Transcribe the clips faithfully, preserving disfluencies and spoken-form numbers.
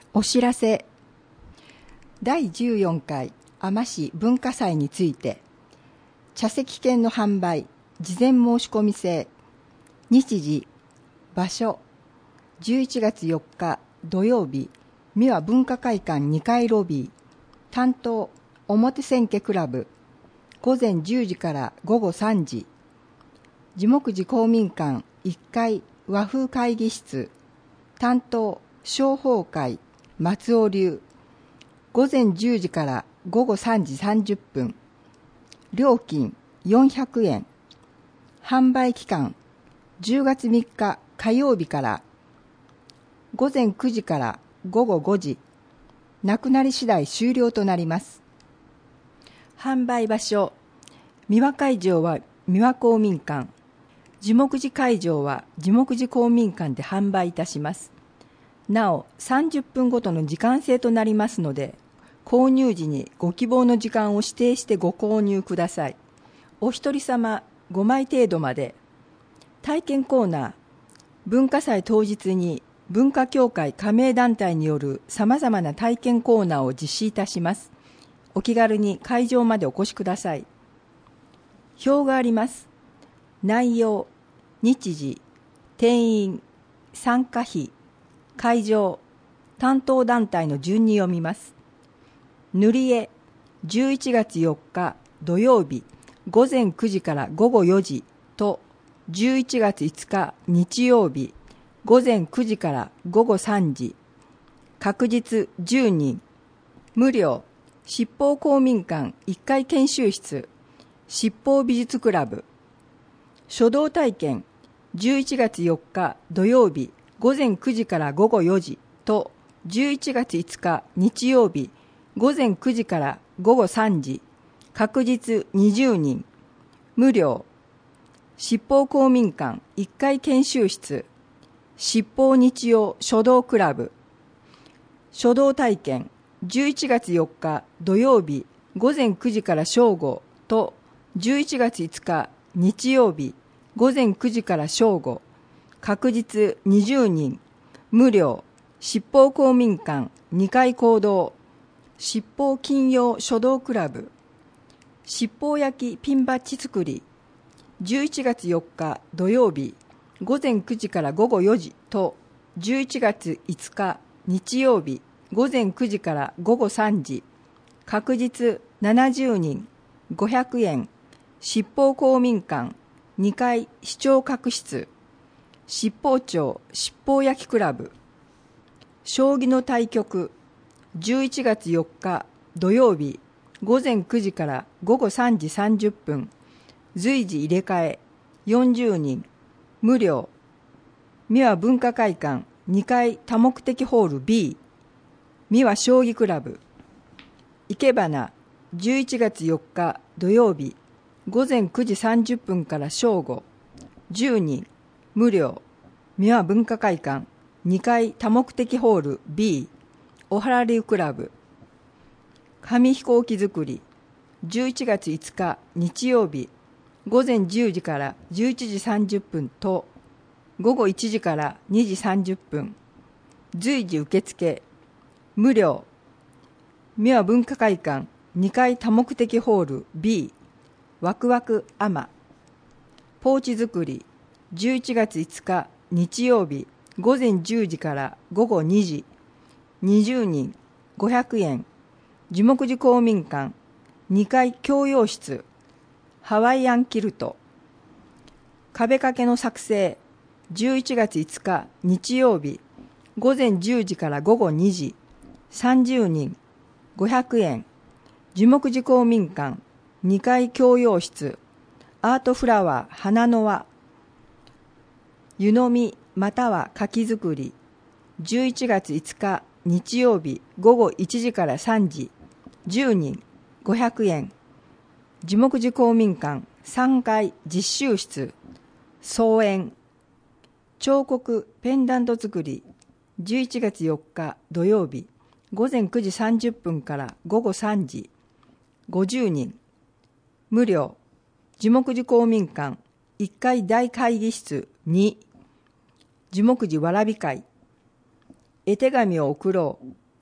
お知らせ。だいじゅうよんかい海士文化祭について、茶席券の販売、事前申し込み制、日時、場所、じゅういちがつよっか土曜日、三輪文化会館にかいロビー、担当、表千家クラブ、午前じゅうじから午後さんじ、樹木寺公民館いっかい和風会議室、担当、商法会、松尾流、午前じゅうじから午後さんじさんじゅっぷん、料金よんひゃくえん、販売期間じゅうがつみっか火曜日から午前くじから午後ごじ、なくなり次第終了となります。販売場所、三輪会場は三輪公民館、樹木寺会場は樹木寺公民館で販売いたします。なお、さんじゅっぷんごとの時間制となりますので、購入時にご希望の時間を指定してご購入ください。お一人様ごまい程度まで。体験コーナー、文化祭当日に文化協会加盟団体によるさまざまな体験コーナーを実施いたします。お気軽に会場までお越しください。表があります。内容、日時、定員、参加費、会場、担当団体の順に読みます。塗り絵、じゅういちがつよっか土曜日午前くじから午後よじと、じゅういちがついつか日曜日午前くじから午後さんじ、確実じゅうにん、無料、七宝公民館いっかい研修室、七宝美術クラブ、書道体験、じゅういちがつよっか土曜日午前くじから午後よじと、じゅういちがついつか日曜日午前くじから午後さんじ、確実にじゅうにん、無料、七宝公民館いっかい研修室、七宝日曜書道クラブ、書道体験、じゅういちがつよっか土曜日午前くじから正午と、じゅういちがついつか日曜日午前くじから正午、確実にじゅうにん、無料、七宝公民館にかい講堂、七宝金曜書道クラブ、七宝焼きピンバッジ作り、じゅういちがつよっか土曜日午前くじから午後よじと、じゅういちがついつか日曜日午前くじから午後さんじ、確実ななじゅうにん、ごひゃくえん、七宝公民館にかい視聴覚室、七宝町七宝焼きクラブ、将棋の対局、じゅういちがつよっか土曜日午前くじから午後さんじさんじゅっぷん、随時入れ替えよんじゅうにん、無料、三輪文化会館にかい多目的ホール B、 三輪将棋クラブ、いけばなじゅういちがつよっか土曜日午前くじさんじゅっぷんから正午、じゅうにん、無料、三輪文化会館にかい多目的ホール B、 おはらりゅうクラブ、紙飛行機作り、じゅういちがついつか日曜日午前じゅうじからじゅういちじさんじゅっぷんと、午後いちじからにじさんじゅっぷん、随時受付、無料、三輪文化会館にかい多目的ホール B、 ワクワクアマ、ポーチ作り、じゅういちがついつか日曜日午前じゅうじから午後にじ、にじゅうにん、ごひゃくえん、樹木寺公民館にかい教養室、ハワイアンキルト、壁掛けの作成、じゅういちがついつか日曜日午前じゅうじから午後にじ、さんじゅうにん、ごひゃくえん、樹木寺公民館にかい教養室、アートフラワー花の輪、湯飲みまたは柿作り、じゅういちがついつか日曜日午後いちじからさんじ、じゅうにん、ごひゃくえん、樹木寺公民館さんがい実習室、操演、彫刻ペンダント作り、じゅういちがつよっか土曜日午前くじさんじゅっぷんから午後さんじ、ごじゅうにん、無料、樹木寺公民館いっかい大会議室に、樹木寺わらび会、絵手紙を送ろう、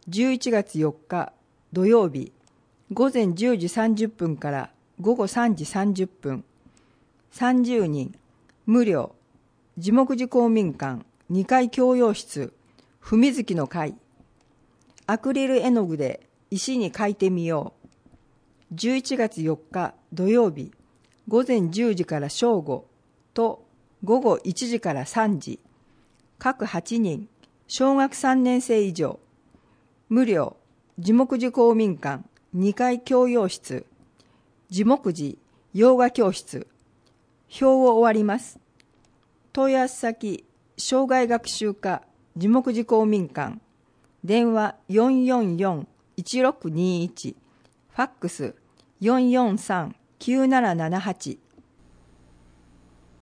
じゅういちがつよっか土曜日、午前じゅうじさんじゅっぷんから午後さんじさんじゅっぷん、さんじゅうにん、無料、地木寺公民館にかい共用室、文月の会、アクリル絵の具で石に描いてみよう。じゅういちがつよっか土曜日、午前じゅうじから正午と午後いちじからさんじ、各はちにん、小学さんねん生以上、無料、地木寺公民館にかい共用室、地木寺洋画教室、表を終わります。問い合わせ先、生涯学習課地木寺公民館、電話よんよんよん いちろくにいち、ファックスよんよんさん きゅうななななはち、